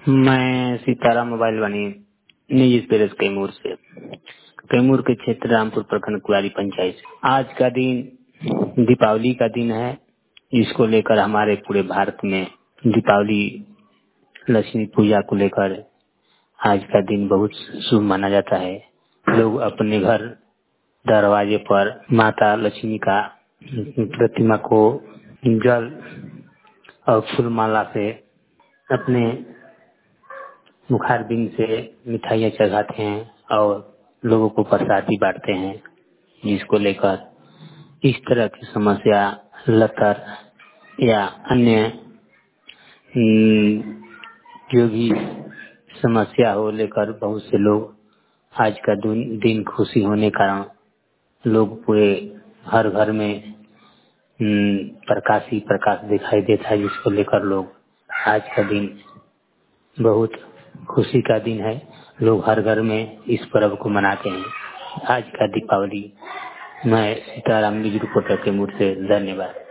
मैं सीताराम मोबाइल वाणी निजी एक्सप्रेस कैमूर से, कैमूर के क्षेत्र रामपुर प्रखंड कुआरी पंचायत से। आज का दिन दीपावली का दिन है, जिसको लेकर हमारे पूरे भारत में दीपावली लक्ष्मी पूजा को लेकर आज का दिन बहुत शुभ माना जाता है। लोग अपने घर दरवाजे पर माता लक्ष्मी का प्रतिमा को जल और फूल माला से, अपने मुखारबिंद से मिठाइयाँ चढ़ाते हैं और लोगों को प्रसादी बांटते हैं, जिसको लेकर इस तरह की समस्या लतर या अन्य जो भी समस्या हो लेकर बहुत से लोग आज का दिन खुशी होने कारण लोग पूरे हर घर में प्रकाश ही प्रकाश दिखाई देता है, जिसको लेकर लोग आज का दिन बहुत खुशी का दिन है। लोग हर घर में इस पर्व को मनाते हैं। आज का दीपावली। मैं सीताराम निजी रिपोर्टर कैमूर से, धन्यवाद।